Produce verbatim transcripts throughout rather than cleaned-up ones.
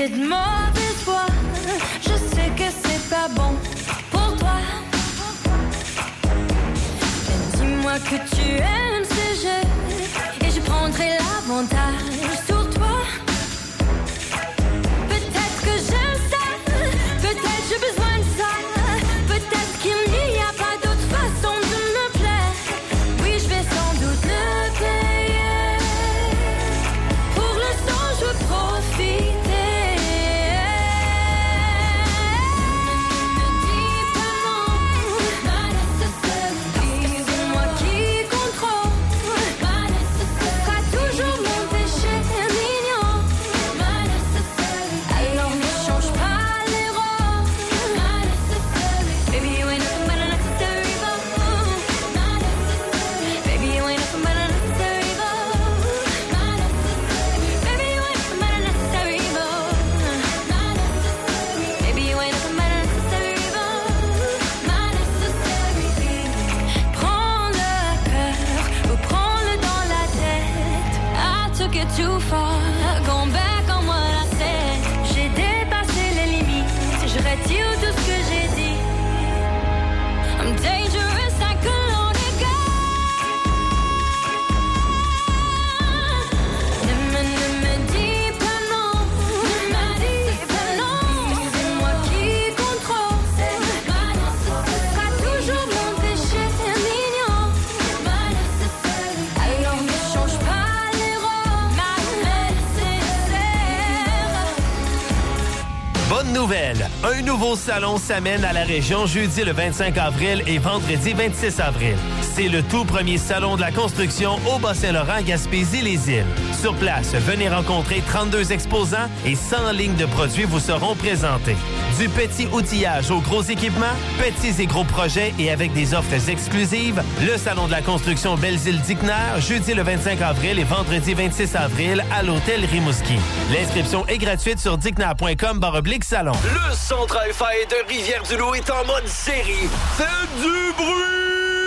T'es de mauvaise foi, je sais que c'est pas bon pour toi. Mais dis-moi que tu aimes ce jeu et je prendrai l'avantage sur toi. Peut-être que j'aime ça, peut-être j'ai besoin de ça, peut-être qu'il n'y a pas d'autre façon de me plaire. Oui, je vais sans doute le payer. Pour l'instant, je veux profiter. Too far, gone back on what I said. J'ai dépassé les limites, je retire tout ce que j'ai dit. I'm dangerous, I can only go. Ne me, ne me dis pas non, ne me dis pas non. C'est moi qui contrôle, sera toujours mon péché mignon. Alors ne change pas. Bonne nouvelle! Un nouveau salon s'amène à la région jeudi le vingt-cinq avril et vendredi vingt-six avril. C'est le tout premier salon de la construction au Bas-Saint-Laurent, Gaspésie, les îles. Sur place, venez rencontrer trente-deux exposants et cent lignes de produits vous seront présentés. Du petit outillage aux gros équipements, petits et gros projets et avec des offres exclusives, le salon de la construction Belles-Îles-Dicnaire, jeudi le vingt-cinq avril et vendredi vingt-six avril à l'hôtel Rimouski. L'inscription est gratuite sur dicnaire point com barre oblique salon. Le Centre F A de Rivière-du-Loup est en mode série. Faites du bruit!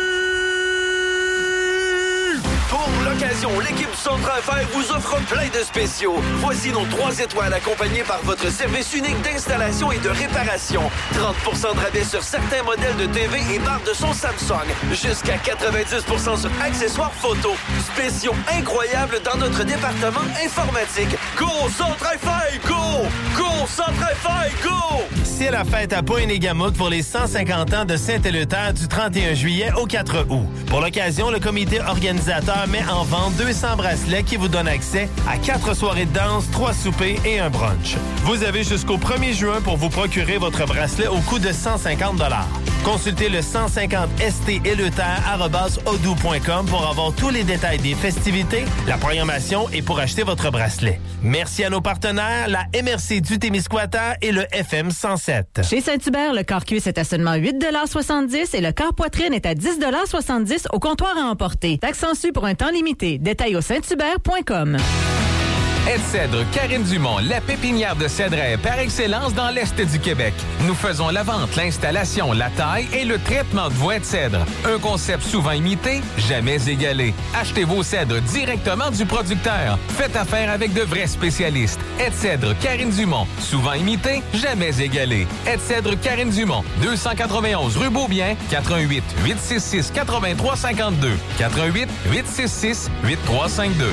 Pour l'occasion, l'équipe du Centre F A vous offre plein de spéciaux. Voici nos trois étoiles accompagnés par votre service unique d'installation et de réparation. trente pour cent de rabais sur certains modèles de T V et barres de son Samsung. Jusqu'à quatre-vingt-dix pour cent sur accessoires photo. Spéciaux incroyables dans notre département informatique. Go Centre F A! Go! Go Centre F A! Go! C'est la fête à Pointe-et-Gamouk pour les cent cinquante ans de Saint-Éleuthère du trente et un juillet au quatre août. Pour l'occasion, le comité organisateur met en vente deux cents bracelets qui vous donnent accès à quatre soirées de danse, trois soupers et un brunch. Vous avez jusqu'au premier juin pour vous procurer votre bracelet au coût de cent cinquante dollars. Consultez le cent cinquante S T Éleuthère arobase odoo point com pour avoir tous les détails des festivités, la programmation et pour acheter votre bracelet. Merci à nos partenaires, la M R C du Témiscouata et le F M cent sept. Chez Saint-Hubert, le corps cuisse est à seulement huit soixante-dix et le corps poitrine est à dix soixante-dix au comptoir à emporter. Taxe sensu pour un temps limité. Détail au saint hubert point com. Aide-Cèdre Karine Dumont, la pépinière de cèdre par excellence dans l'Est du Québec. Nous faisons la vente, l'installation, la taille et le traitement de bois de cèdre. Un concept souvent imité, jamais égalé. Achetez vos cèdres directement du producteur. Faites affaire avec de vrais spécialistes. Aide-Cèdre Karine Dumont, souvent imité, jamais égalé. Aide-Cèdre Karine Dumont, deux cent quatre-vingt-onze rue Beaubien, quatre un huit, huit six six, huit trois cinq deux, quatre un huit, huit six six, huit trois cinq deux.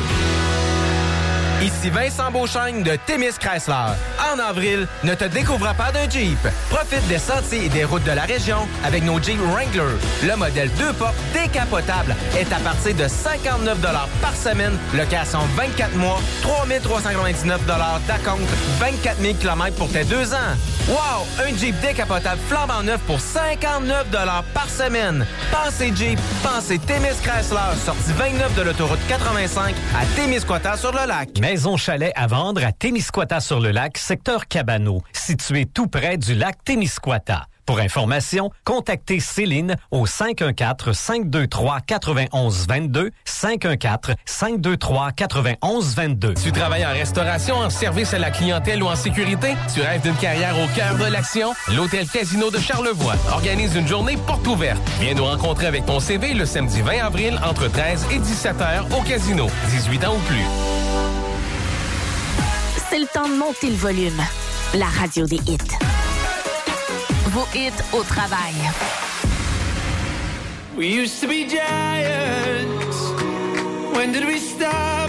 Ici Vincent Beauchesne de Témis Chrysler. En avril, ne te découvre pas d'un Jeep. Profite des sentiers et des routes de la région avec nos Jeep Wrangler. Le modèle deux portes décapotable est à partir de cinquante-neuf dollars par semaine, location vingt-quatre mois, trois mille trois cent quatre-vingt-dix-neuf dollars d'acompte, vingt-quatre mille kilomètres pour tes deux ans. Wow! Un Jeep décapotable flambant neuf pour cinquante-neuf dollars par semaine. Pensez Jeep, pensez Témis Chrysler, sortie vingt-neuf de l'autoroute quatre-vingt-cinq à Témiscouata-sur-le-Lac. Maison chalet à vendre à Témiscouata-sur-le-Lac, secteur Cabano, situé tout près du lac Témiscouata. Pour information, contactez Céline au cinq un quatre, cinq deux trois, neuf un un deux, cinq un quatre, cinq deux trois, neuf un un deux. Tu travailles en restauration, en service à la clientèle ou en sécurité? Tu rêves d'une carrière au cœur de l'action? L'Hôtel Casino de Charlevoix organise une journée porte ouverte. Viens nous rencontrer avec ton C V le samedi vingt avril entre treize et dix-sept heures au Casino. dix-huit ans ou plus. c'est le temps de monter le volume. La radio des hits. Vos hits au travail. We used to be giants. When did we stop?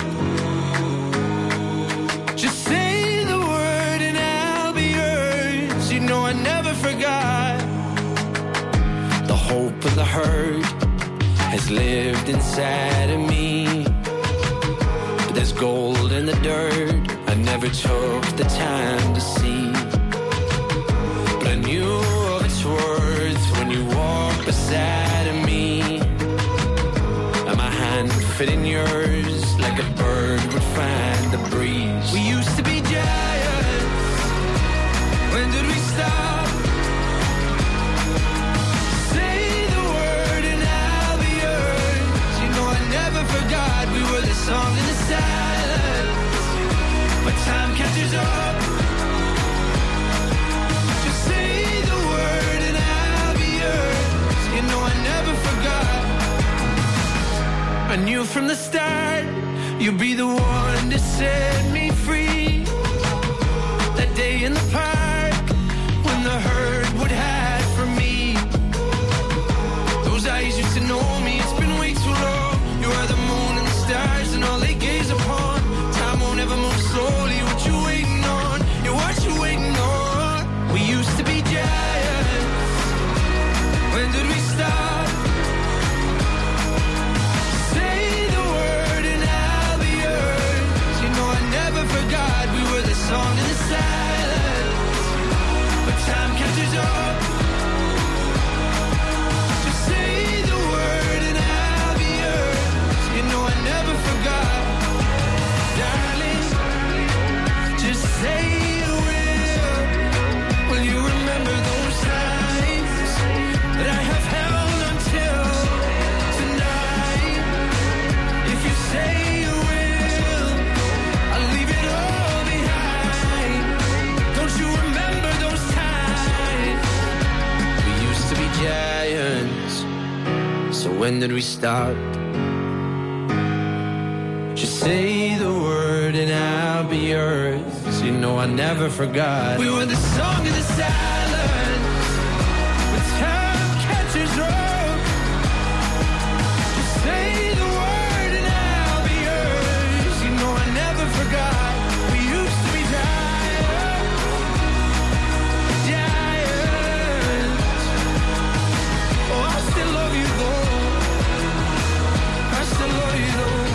Just say the word and I'll be yours. You know I never forgot. The hope and the hurt has lived inside of me. But there's gold in the dirt I never took the time to see. But I knew of its worth when you walked beside of me. And my hand would fit in yours like a bird would find the breeze. We used to be giants. When did we stop? Say the word and I'll be yours. You know I never forgot we were the song in the silence. But time catches up. Just say the word and I'll be yours. You know I never forgot. I knew from the start you'd be the one to set me free. That day in the park when the herd would hide from me. Those eyes used to know me, it's been way too long. You are the moon and the stars and all they gaze upon. Time won't ever move slowly, what you waiting on? Yeah, what you waiting on? We used to be giants. When did we stop? Say the word and I'll be yours. You know I never forgot we were the song in the silence. But time catches up. Just say the word and I'll be yours. You know I never forgot. Darling, just say you will. Will you remember those times that I have held until tonight? If you say you will, I'll leave it all behind. Don't you remember those times? We used to be giants. So when did we stop? Just say the word and I'll be yours. You know I never forgot. We were the song of the silence. When time catches up. Just say the word and I'll be yours. You know I never forgot. We used to be giants. Giants. Oh, I still love you though. I still love you though.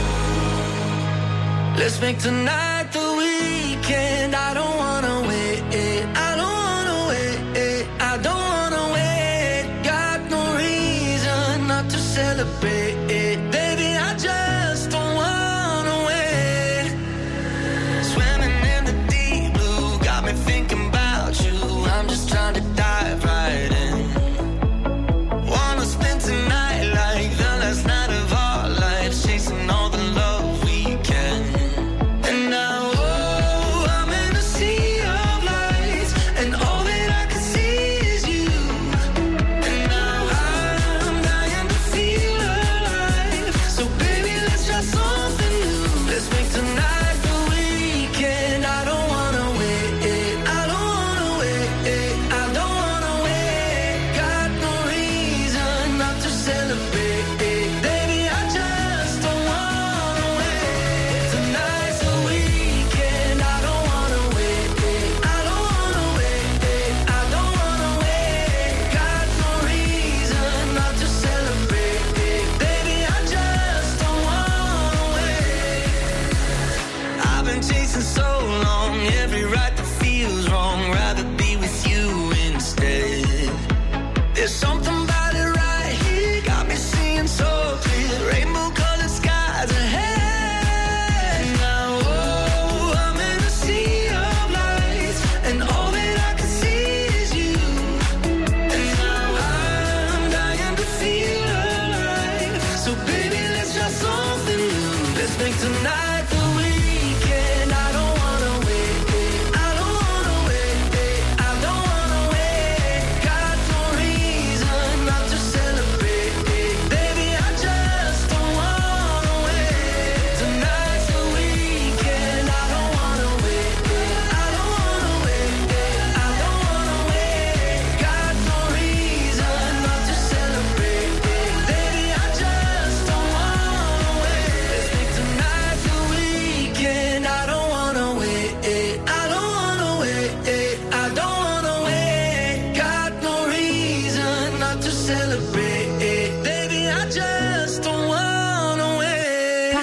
Let's make tonight the weekend. I don't wanna wait. I don't wanna wait. I don't wanna wait. Got no reason not to celebrate. Baby, I just don't wanna wait. Swimming in the deep blue got me thinking about you. I'm just trying to dive right in. Wanna spend tonight like the last night of our lives, chasing all the love we can. And now, oh, I'm in a sea of lights, and all that I can see is you. And now I'm dying to feel alive.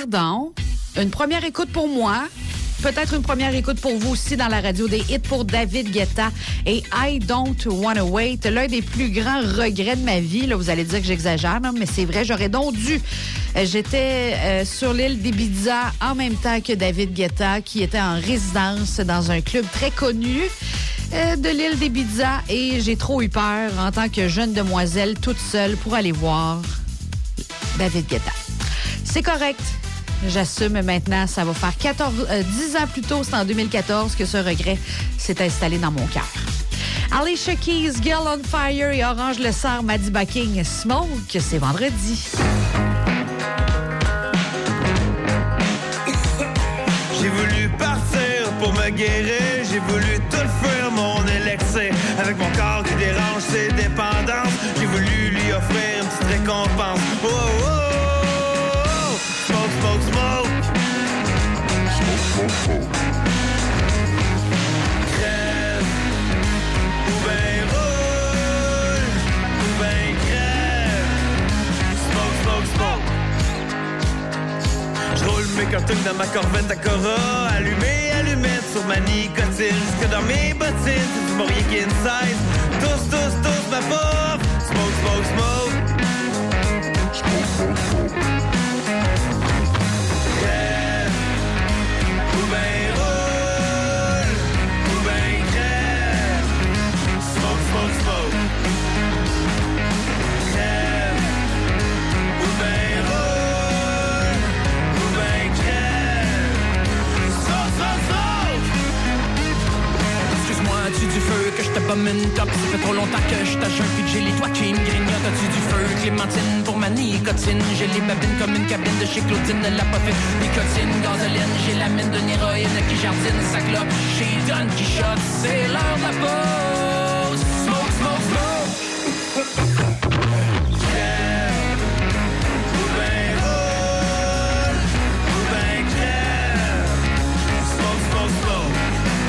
pardon. Une première écoute pour moi. Peut-être une première écoute pour vous aussi dans la radio des hits pour David Guetta et I Don't Wanna Wait. L'un des plus grands regrets de ma vie. Là, vous allez dire que j'exagère, non? Mais c'est vrai, j'aurais donc dû. J'étais euh, sur l'île d'Ibiza en même temps que David Guetta, qui était en résidence dans un club très connu euh, de l'île d'Ibiza. Et j'ai trop eu peur en tant que jeune demoiselle toute seule pour aller voir David Guetta. C'est correct. J'assume maintenant, ça va faire quatorze, euh, dix ans plus tôt, c'est en deux mille quatorze que ce regret s'est installé dans mon cœur. Alicia Keys, Girl on Fire et Orange Le Sart, Maddie Bucking, Smoke, c'est vendredi. J'ai voulu partir pour me guérir, j'ai voulu tout faire mon élixir. Avec mon corps qui dérange ses dépendances, j'ai voulu lui offrir une petite récompense. Oh, oh, oh. Smoke, smoke, smoke. Smoke, smoke, smoke. Crève, ou ben roule, ou ben crève. Smoke, smoke, smoke. J'roule mes cartons dans ma Corvette à Cora. Allumé, allumette sur ma nicotine. Jusque dans mes bottines, c'est du Maurier Kinsize. Tous, tous, tous, ma pauvre. Smoke, smoke, smoke. Smoke, smoke, smoke. Ou ben roule, ou ben crève. Smoke, smoke, smoke. Crève. Ou ben roule, ou ben crève. Smoke, smoke, smoke. Excuse-moi, as-tu du feu que je te bomme une top? Ça fait trop longtemps que je t'ajoute puis que j'ai les doigts qui me grignotent. As-tu du feu, clémentine pour ma nicotine? J'ai les babines comme une cabine de chez Claudine, elle l'a pas fait. Nicotine, gasoline, j'ai la mine d'une héroïne qui jardine sa clope chez Don Quichotte. C'est l'heure de la pause. Smoke, smoke, smoke. Crève. Ou ben roule, ou ben crève. Smoke, smoke, smoke.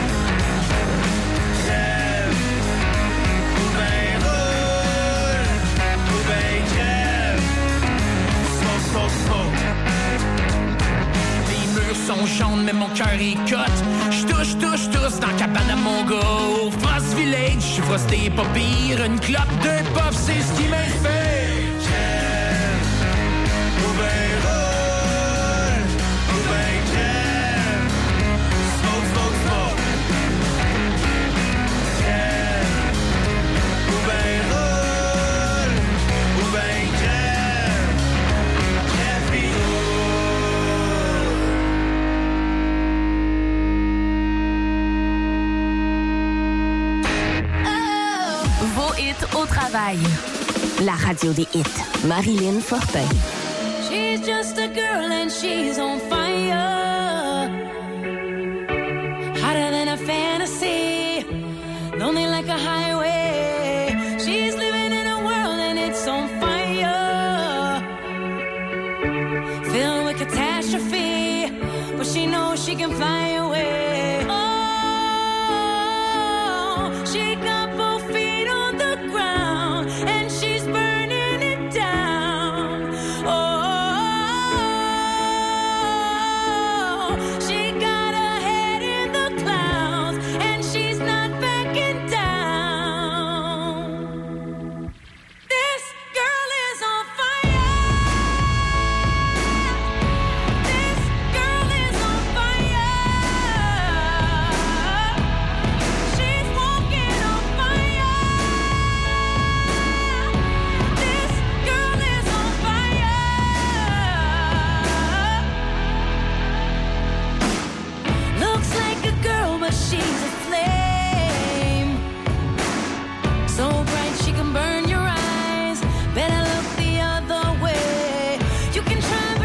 Crève. Ou ben roule, ou ben crève. Smoke, smoke, smoke. Les murs sont jaunes, mais mon cœur est cote. J'touche, touche, touche dans la cabane à mon gars. Frost Village, j'suis frosté pas pire. Une clope, deux puffs, c'est ce qui m'inspire. Crève. Ou ben roule, ou ben crève. Smoke, smoke, smoke. Crève. Ou ben roule, ou ben crève. Crève pis Vos hits au travail. La radio des hits. Marilyn Fortin. She's just a girl and she's on fire. Hotter than a fantasy. Lonely like a highway. She's living in a world and it's on fire. Filled with catastrophe. But she knows she can fly